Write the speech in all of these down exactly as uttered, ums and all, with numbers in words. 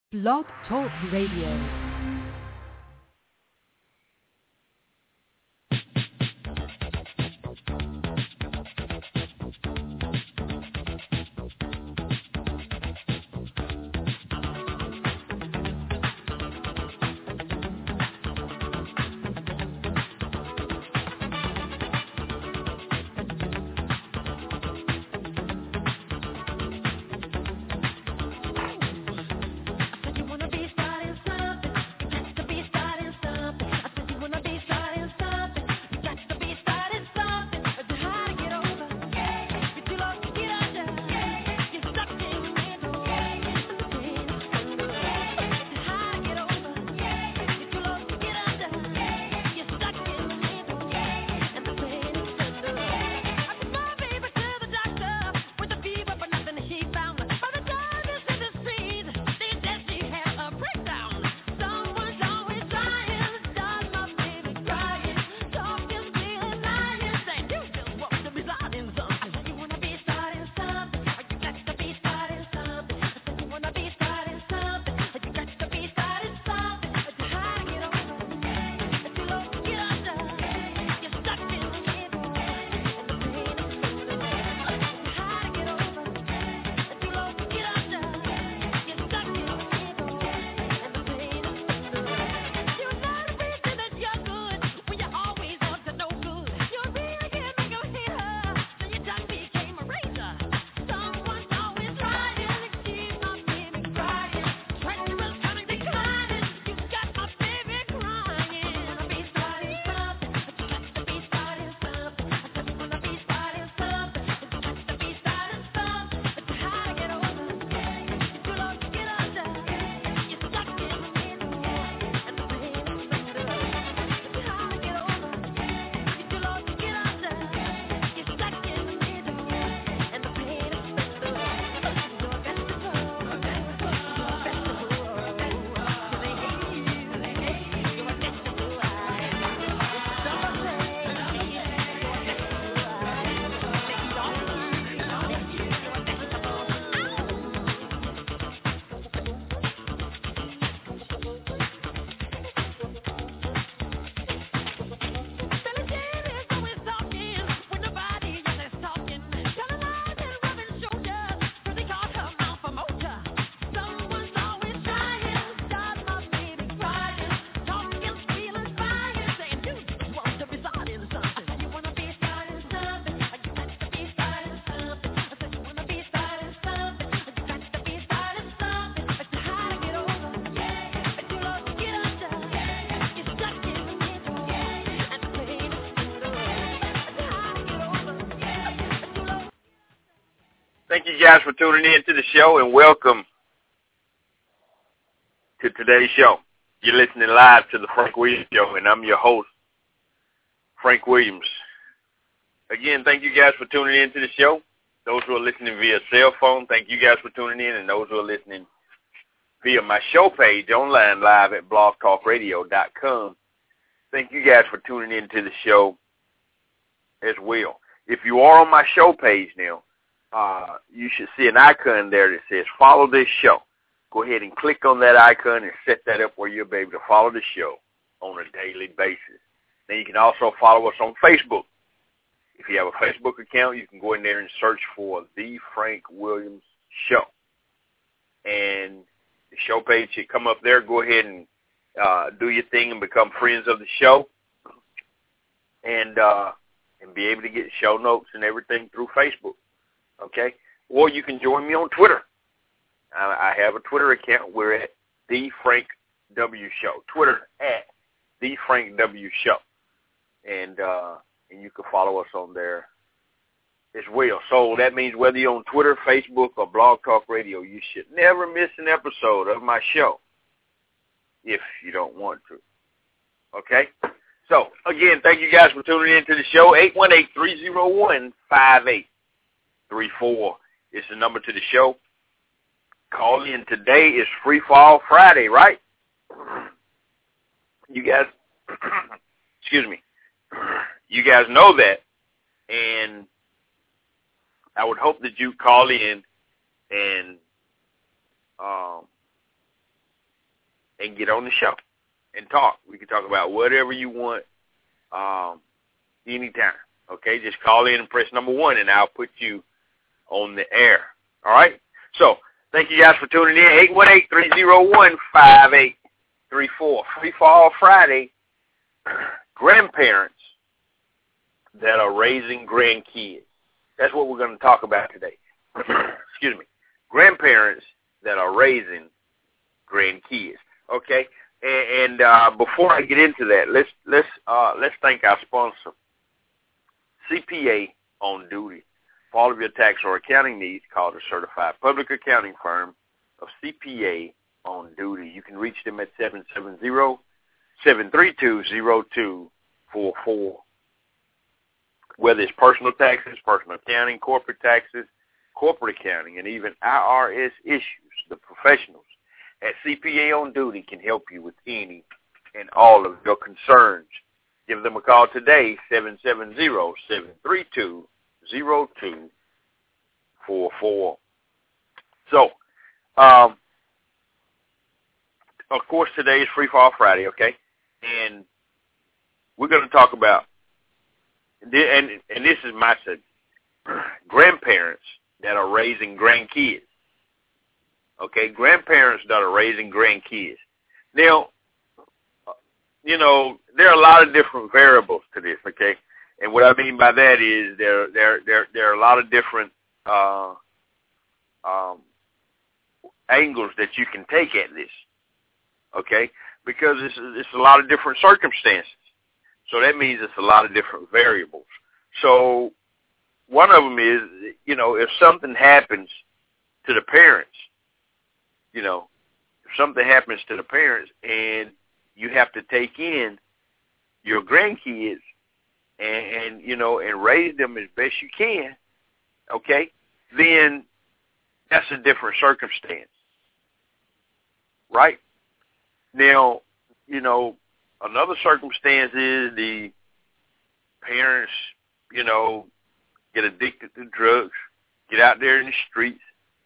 Blog Talk Radio. Thank you guys for tuning in to the show, and welcome to today's show. You're listening live to the Frank Williams Show, and I'm your host, Frank Williams. Again, thank you guys for tuning in to the show. Those who are listening via cell phone, thank you guys for tuning in, and those who are listening via my show page online live at blog talk radio dot com, thank you guys for tuning in to the show as well. If you are on my show page now, Uh, you should see an icon there that says follow this show. Go ahead and click on that icon and set that up where you'll be able to follow the show on a daily basis. Then you can also follow us on Facebook. If you have a Facebook account, you can go in there and search for The Frank Williams Show. And the show page should come up there. Go ahead and uh, do your thing and become friends of the show. And, uh, and be able to get show notes and everything through Facebook. Okay? Or you can join me on Twitter. I, I have a Twitter account. We're at The Frank W Show. Twitter at The Frank W Show. And uh, and you can follow us on there as well. So that means whether you're on Twitter, Facebook, or Blog Talk Radio, you should never miss an episode of my show if you don't want to. Okay? So, again, thank you guys for tuning in to the show. eight one eight, three oh one, five eight three four is the number to the show. Call in. Today is Free Fall Friday, right? You guys, excuse me, you guys know that, and I would hope that you call in and um, and get on the show and talk. We can talk about whatever you want um, anytime. Okay, just call in and press number one, and I'll put you on the air. All right? So thank you guys for tuning in. eight one eight, three oh one, five eight three four. Free Fall Friday. Grandparents that are raising grandkids. That's what we're going to talk about today. Excuse me. Grandparents that are raising grandkids. Okay? And, and uh, before I get into that, let's let's uh, let's thank our sponsor, C P A on Duty. For all of your tax or accounting needs, call the certified public accounting firm of C P A on Duty. You can reach them at seven seven zero, seven three two, zero two four four. Whether it's personal taxes, personal accounting, corporate taxes, corporate accounting, and even I R S issues, the professionals at C P A on Duty can help you with any and all of your concerns. Give them a call today, seven seven zero, seven three two, zero two four four. So, um, of course, today is Free Fall Friday, okay? And we're going to talk about, and, and this is my subject, grandparents that are raising grandkids. Okay, grandparents that are raising grandkids. Now, you know, there are a lot of different variables to this, okay? And what I mean by that is there there there there are a lot of different uh, um, angles that you can take at this, okay? Because it's it's a lot of different circumstances. So that means it's a lot of different variables. So one of them is, you know, if something happens to the parents, you know, if something happens to the parents and you have to take in your grandkids and, and, you know, and raise them as best you can, okay, then that's a different circumstance, right? Now, you know, another circumstance is the parents, you know, get addicted to drugs, get out there in the streets,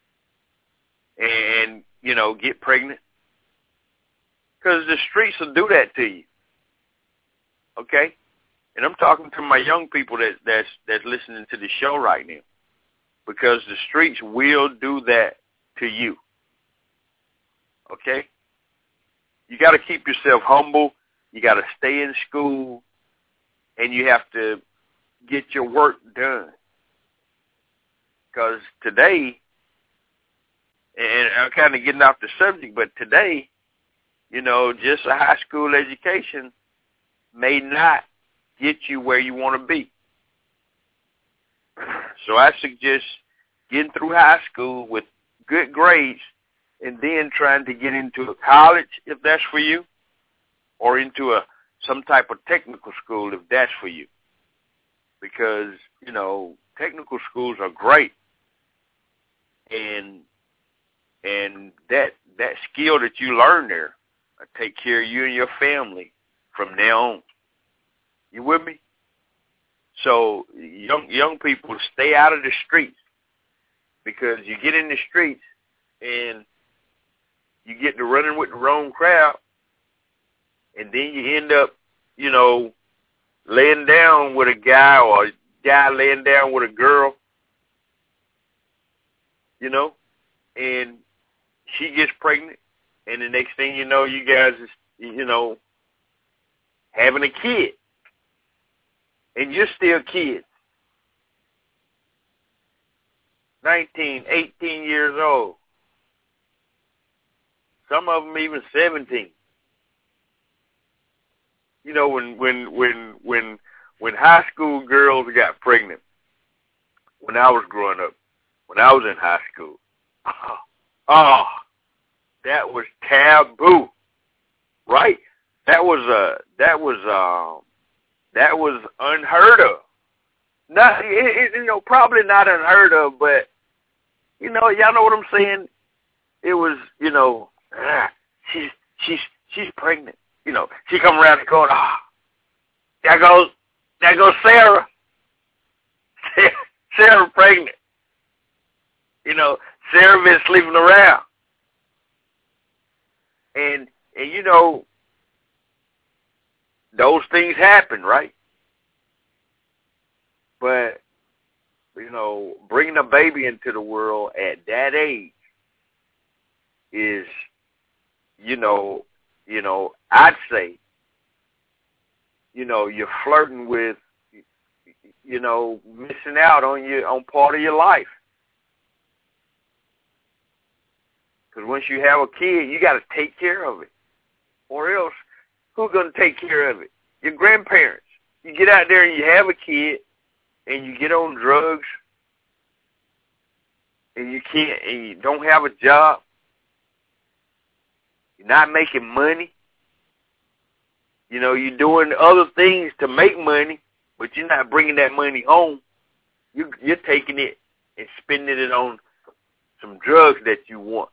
and, you know, get pregnant. Because the streets will do that to you, okay? And I'm talking to my young people that, that's, that's listening to the show right now, because the streets will do that to you, okay? You got to keep yourself humble. You got to stay in school, and you have to get your work done. Because today, and I'm kind of getting off the subject, but today, you know, just a high school education may not get you where you want to be. So I suggest getting through high school with good grades and then trying to get into a college if that's for you, or into a some type of technical school if that's for you. Because, you know, technical schools are great. And and that that skill that you learn there will take care of you and your family from now on. You with me? So young young people, stay out of the streets, because you get in the streets and you get to running with the wrong crowd, and then you end up, you know, laying down with a guy, or a guy laying down with a girl, you know, and she gets pregnant, and the next thing you know, you guys is, you know, having a kid, and you're still kids, nineteen, eighteen years old, some of them even seventeen. You know, when when when when when high school girls got pregnant, when I was growing up, when I was in high school, oh, oh that was taboo, right? That was uh that was uh that was unheard of. Not it, it, you know, probably not unheard of, but you know, y'all know what I'm saying. It was, you know, ah, she's she's she's pregnant. You know, she come around the corner. Ah, there goes, there goes Sarah. Sarah pregnant. You know, Sarah been sleeping around. And and you know, those things happen, right? But, you know, bringing a baby into the world at that age is, you know, you know, I'd say, you know, you're flirting with, you know, missing out on your on part of your life. Because once you have a kid, you got to take care of it, or else who's going to take care of it? Your grandparents. You get out there and you have a kid, and you get on drugs, and you can't, and you don't have a job. You're not making money. You know, you're doing other things to make money, but you're not bringing that money home. You, you're taking it and spending it on some drugs that you want.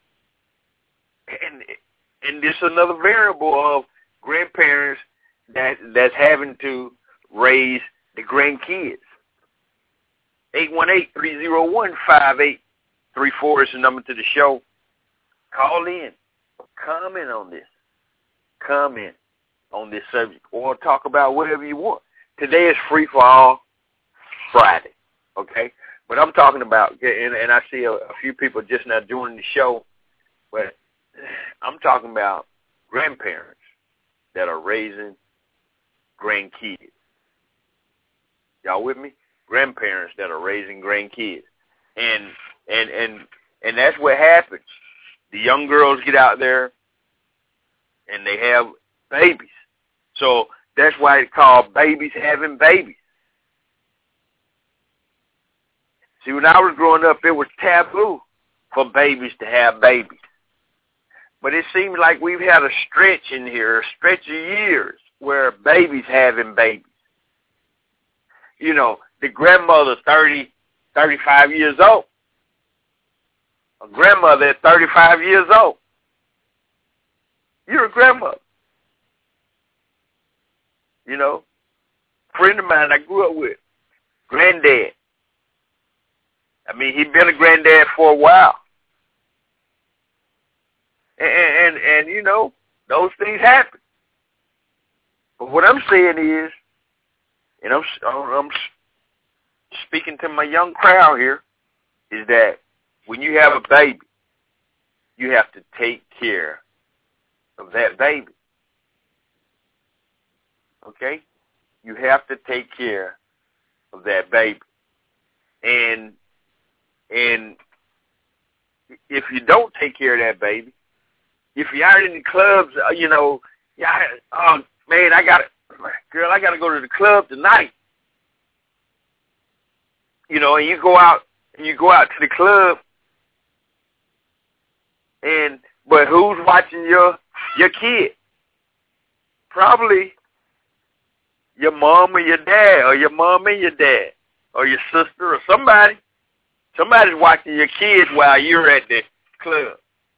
And and this is another variable of grandparents that that's having to raise the grandkids. eight one eight, three oh one, five eight three four is the number to the show. Call in. Comment on this. Comment on this subject, or talk about whatever you want. Today is Free for All Friday, okay? But I'm talking about, and, and I see a, a few people just now joining the show, but I'm talking about grandparents that are raising grandkids. Y'all with me? Grandparents that are raising grandkids. And and and and that's what happens. The young girls get out there and they have babies. So that's why it's called babies having babies. See, when I was growing up, it was taboo for babies to have babies. But it seems like we've had a stretch in here, a stretch of years, where babies having babies. You know, the grandmother, thirty, thirty-five years old. A grandmother at thirty-five years old. You're a grandmother. You know, a friend of mine I grew up with, granddad. I mean, he'd been a granddad for a while. And, and, and, you know, those things happen. But what I'm saying is, and I'm, I'm speaking to my young crowd here, is that when you have a baby, you have to take care of that baby. Okay? You have to take care of that baby. And and if you don't take care of that baby, if you're out in the clubs, you know, yeah, oh man, I got girl, I got to go to the club tonight. You know, and you go out, and you go out to the club, and but who's watching your your kid? Probably your mom or your dad, or your mom and your dad, or your sister, or somebody. Somebody's watching your kids while you're at the club,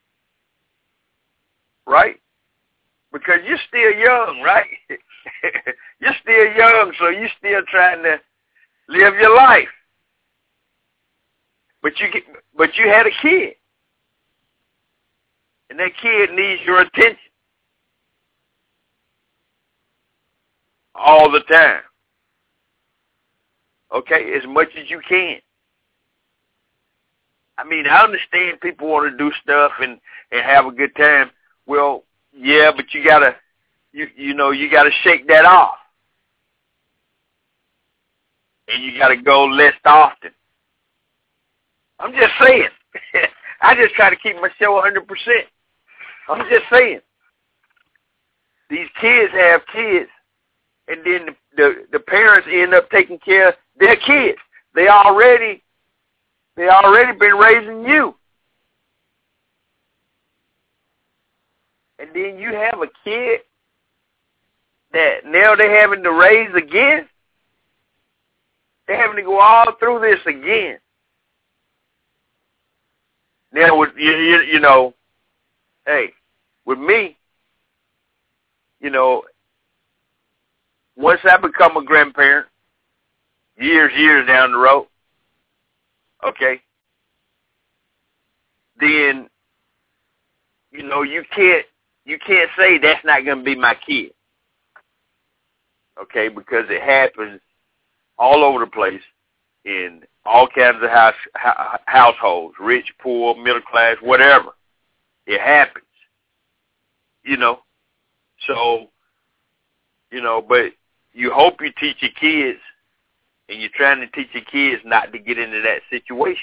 right? Because you're still young, right? You're still young, so you're still trying to live your life. But you get, but you had a kid, and that kid needs your attention all the time. Okay, as much as you can. I mean, I understand people want to do stuff and, and have a good time. Well, yeah, but you gotta, you you know, you gotta shake that off, and you gotta go less often. I'm just saying. I just try to keep my show one hundred percent. I'm just saying. These kids have kids, and then the, the the parents end up taking care of their kids. They already they already been raising you. And then you have a kid that now they're having to raise again. They're having to go all through this again. Now, with you, you, you know, hey, with me, you know, once I become a grandparent, years, years down the road, okay, then, you know, you can't you can't say that's not going to be my kid. Okay, because it happens all over the place in all kinds of house, ha- households, rich, poor, middle class, whatever. It happens, you know. So, you know, but you hope you teach your kids, and you're trying to teach your kids not to get into that situation,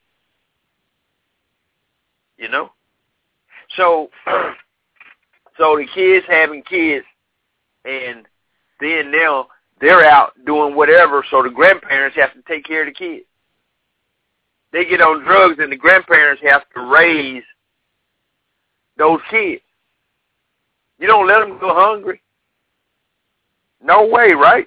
you know. So, so the kids having kids, and then now they're out doing whatever, so the grandparents have to take care of the kids. They get on drugs, and the grandparents have to raise those kids. You don't let them go hungry. No way, right?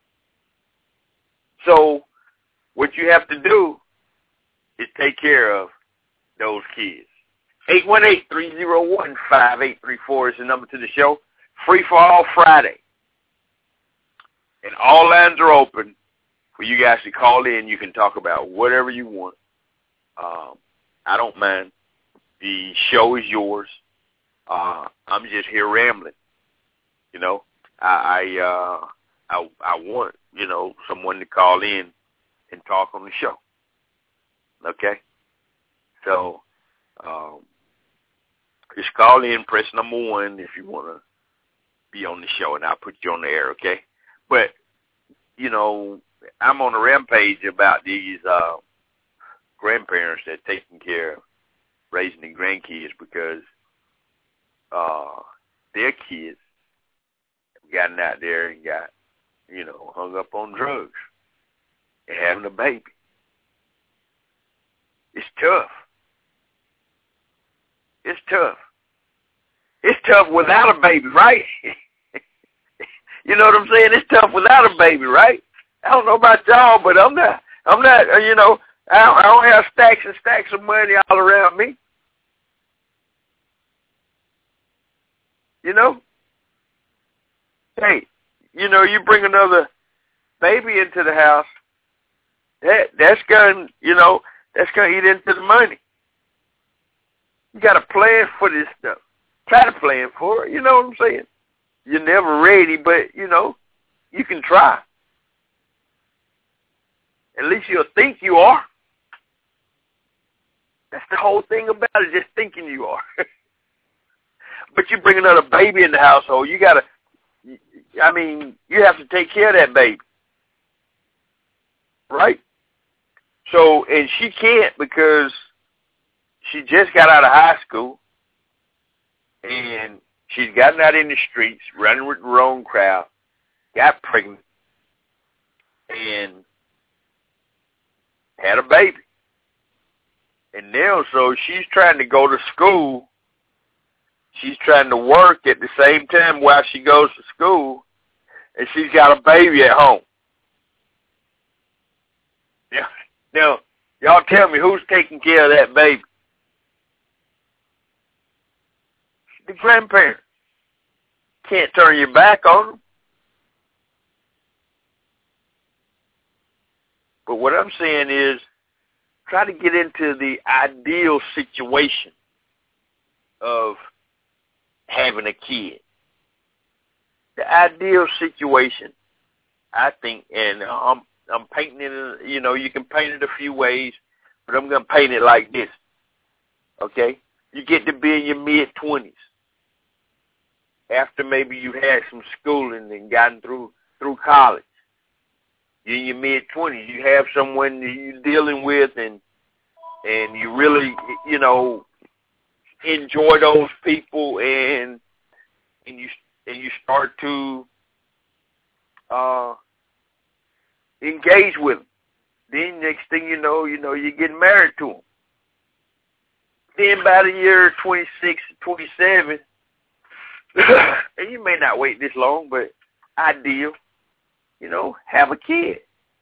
So what you have to do is take care of those kids. eight one eight, three oh one, five eight three four is the number to the show. Free for all Friday. And all lines are open for you guys to call in. You can talk about whatever you want. Um, I don't mind. The show is yours. Uh, I'm just here rambling. You know, I I, uh, I I want, you know, someone to call in and talk on the show. Okay? So, um, just call in, press number one if you want to be on the show, and I'll put you on the air, okay? But, you know, I'm on a rampage about these uh, grandparents that are taking care of raising the grandkids because uh, their kids have gotten out there and got, you know, hung up on drugs and having a baby. It's tough. It's tough. It's tough without a baby, right? You know what I'm saying? It's tough without a baby, right? I don't know about y'all, but I'm not, I'm not, uh, you know, I don't, I don't have stacks and stacks of money all around me. You know? Hey, you know, you bring another baby into the house, that that's going to, you know, that's going to eat into the money. You got to plan for this stuff. Try to plan for it. You know what I'm saying? You're never ready, but, you know, you can try. At least you'll think you are. That's the whole thing about it, just thinking you are. But you bring another baby in the household, you got to, I mean, you have to take care of that baby. Right? So, and she can't because she just got out of high school, and she's gotten out in the streets, running with the wrong crowd, got pregnant, and had a baby. And now, so she's trying to go to school. She's trying to work at the same time while she goes to school, and she's got a baby at home. Now, now y'all tell me, who's taking care of that baby? The grandparents. Can't turn your back on them. But what I'm saying is, try to get into the ideal situation of having a kid. The ideal situation, I think, and I'm, I'm painting it, you know, you can paint it a few ways, but I'm going to paint it like this, okay? You get to be in your mid-twenties. After maybe you've had some schooling and gotten through through college. You're in your mid-twenties. You have someone you're dealing with, and and you really, you know, enjoy those people, and and you and you start to uh, engage with them. Then next thing you know, you know, you're getting married to them. Then by the year twenty-six, twenty-seven, and you may not wait this long, but ideal, you know, have a kid.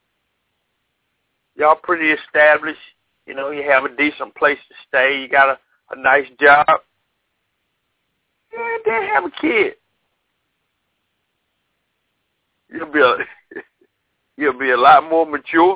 Y'all pretty established. You know, you have a decent place to stay. You got a, a nice job. And then have a kid. You'll be a, you'll be a lot more mature.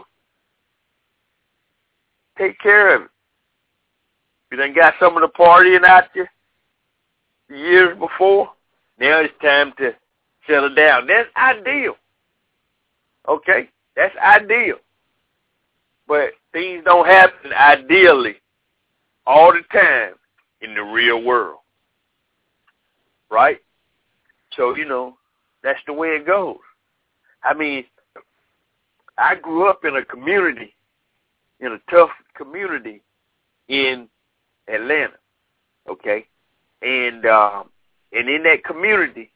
Take care of it. You done got some of the partying out there. years before. Now it's time to settle down. That's ideal. Okay? That's ideal. But things don't happen ideally all the time in the real world. Right? So, you know, that's the way it goes. I mean, I grew up in a community, in a tough community in Atlanta, okay? And um, and in that community,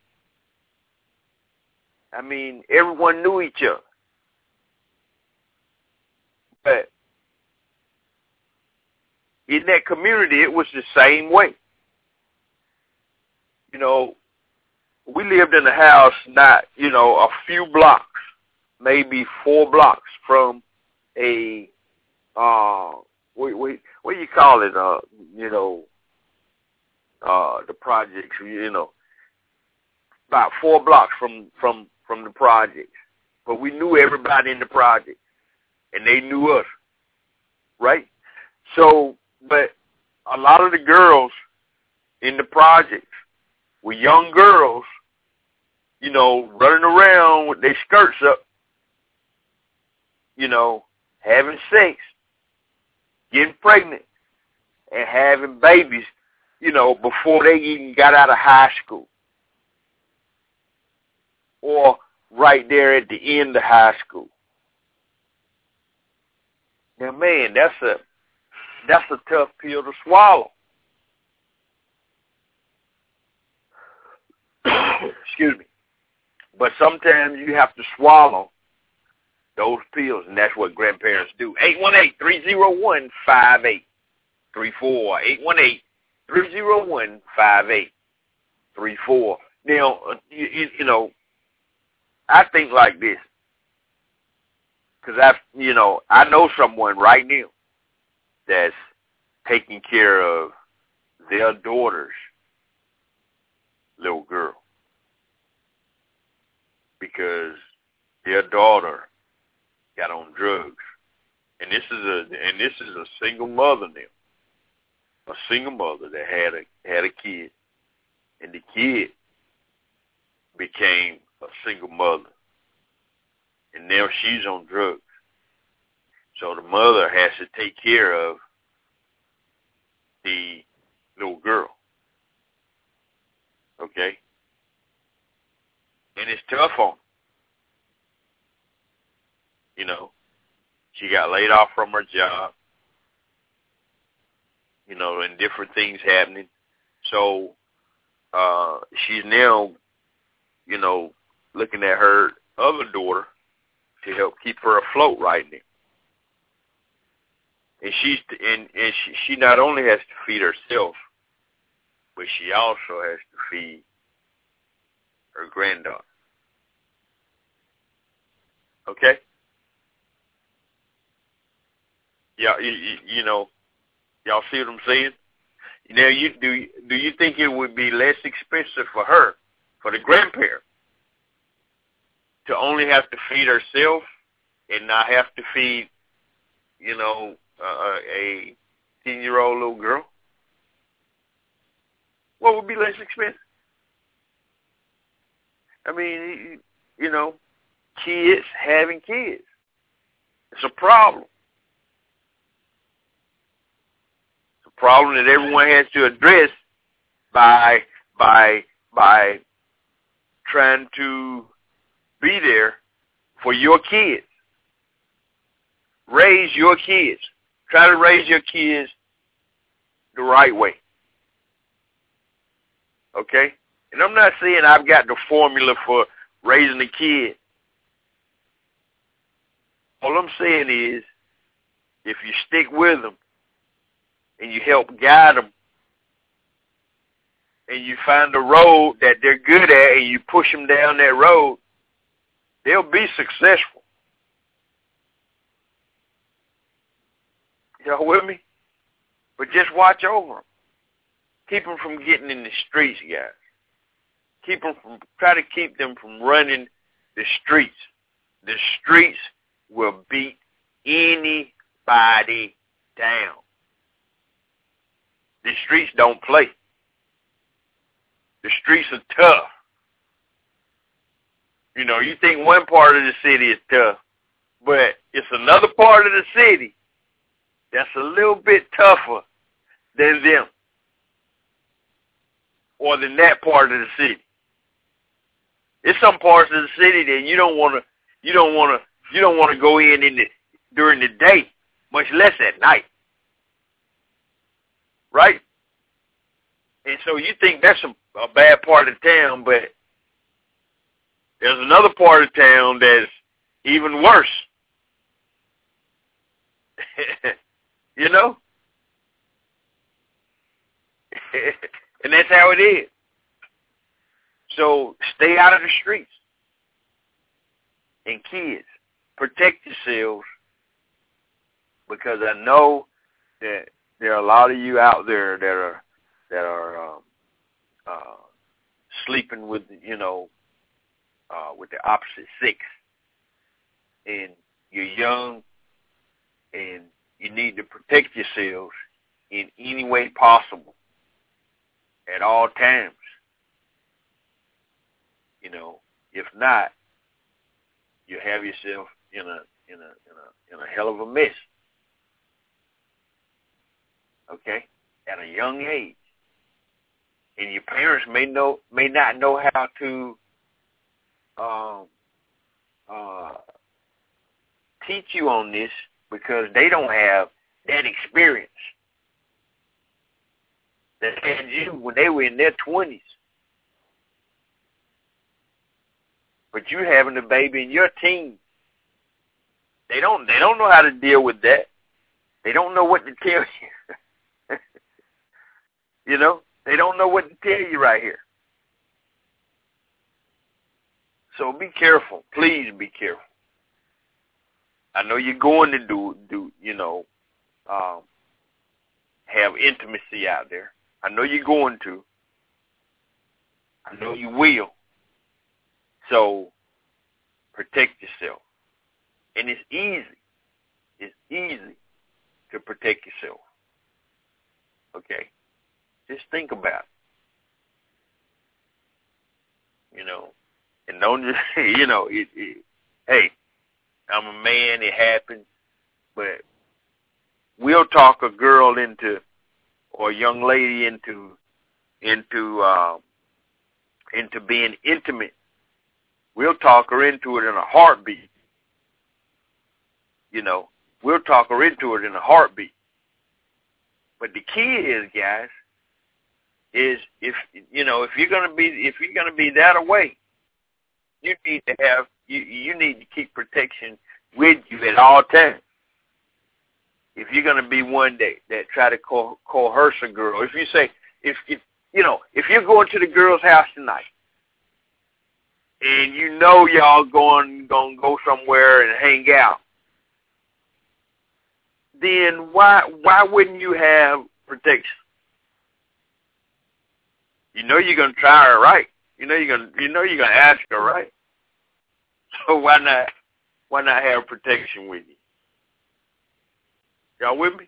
I mean, everyone knew each other. But in that community, it was the same way. You know, we lived in a house not, you know, a few blocks, maybe four blocks from a, uh, what, what, what do you call it, uh, you know, uh, the projects, you know, about four blocks from, from, from the projects. But we knew everybody in the project, and they knew us, right? So, but a lot of the girls in the projects were young girls, you know, running around with their skirts up, you know, having sex, getting pregnant, and having babies, you know, before they even got out of high school. Or right there at the end of high school. Now, man, that's a that's a tough pill to swallow. Excuse me. But sometimes you have to swallow those pills, and that's what grandparents do. eight one eight, three oh one, five eight three four. eight one eight, three oh one, five eight three four. Now, you, you, you know, I think like this, because I, you know, I know someone right now that's taking care of their daughter's little girl, because their daughter got on drugs, and this is a and this is a single mother now, a single mother that had a had a kid, and the kid became a single mother, and now she's on drugs. So the mother has to take care of the little girl. Okay? And it's tough on her. You know, she got laid off from her job, you know, and different things happening. So uh, she's now, you know, looking at her other daughter to help keep her afloat right now. And she's and, and she, she not only has to feed herself, but she also has to feed her granddaughter. Okay? Yeah, you, you, you know, y'all see what I'm saying? Now, you do do you think it would be less expensive for her, for the grandparent, to only have to feed herself and not have to feed, you know, uh, a ten-year-old little girl? What would be less expensive? I mean, you know, kids having kids. It's a problem. It's a problem that everyone has to address by by by trying to be there for your kids. Raise your kids. Try to raise your kids the right way. Okay? And I'm not saying I've got the formula for raising a kid. All I'm saying is, if you stick with them and you help guide them and you find a road that they're good at and you push them down that road, they'll be successful. Y'all with me? But just watch over them. Keep them from getting in the streets, guys. Keep them from, try to keep them from running the streets. The streets will beat anybody down. The streets don't play. The streets are tough. You know, you think one part of the city is tough, but it's another part of the city that's a little bit tougher than them, or than that part of the city. There's some parts of the city that you don't want to, you don't want to, you don't want to go in in the, during the day, much less at night, right? And so you think that's a, a bad part of town, but there's another part of town that's even worse. You know? And that's how it is. So stay out of the streets. And kids, protect yourselves, because I know that there are a lot of you out there that are that are um, uh, sleeping with, you know, uh, with the opposite sex, and you're young, and you need to protect yourselves in any way possible at all times. You know, if not, you have yourself in a in a in a in a hell of a mess. Okay, at a young age, and your parents may know may not know how to um, uh, teach you on this, because they don't have that experience that they had you when they were in their twenties. But you having a baby in your teens. They don't they don't know how to deal with that. They don't know what to tell you. You know? They don't know what to tell you right here. So be careful. Please be careful. I know you're going to do, do you know, um, have intimacy out there. I know you're going to. I know you will. So protect yourself. And it's easy. It's easy to protect yourself. Okay? Just think about it. You know, and don't just, you know, it, it, hey, I'm a man, it happens, but we'll talk a girl into, or a young lady into, into, uh, into being intimate. We'll talk her into it in a heartbeat. You know, we'll talk her into it in a heartbeat. But the key is, guys, is if, you know, if you're gonna be, if you're gonna be that away, you need to have, you you need to keep protection with you at all times. If you're gonna be one that that try to co- coerce a girl, if you say, if if you know, if you're going to the girl's house tonight, and you know y'all going gonna go somewhere and hang out, then why why wouldn't you have protection? You know you're gonna try her right. You know you're gonna you know you're gonna ask her right. So why not why not have protection with you? Y'all with me?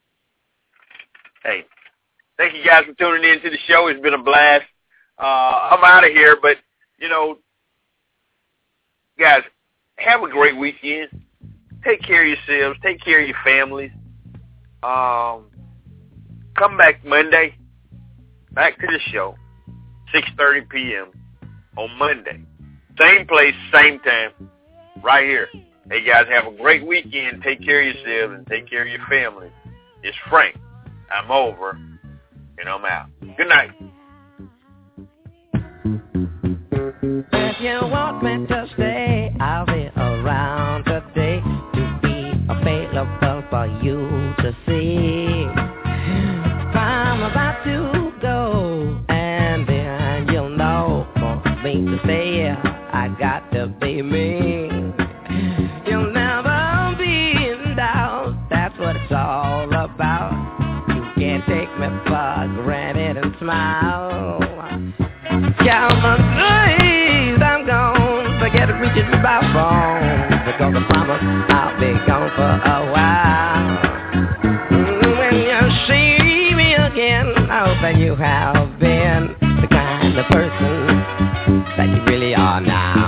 Hey, thank you guys for tuning in to the show. It's been a blast. Uh, I'm out of here, but you know, guys, have a great weekend. Take care of yourselves. Take care of your families. Um, come back Monday. Back to the show. six thirty p.m. on Monday. Same place, same time. Right here. Hey, guys, have a great weekend. Take care of yourselves and take care of your family. It's Frank. I'm over, and I'm out. Good night. If you want me to stay, I'll be around today to be available for you to see. If I'm about to go, and then you'll know for me to stay, I got to be me. You'll never be in doubt, that's what it's all about. You can't take me for granted and smile. Count my days, I'm gone. Forget to reach it by phone, because I promise I'll be gone for a while. When you see me again, I hope that you have been the kind of person that you really are now.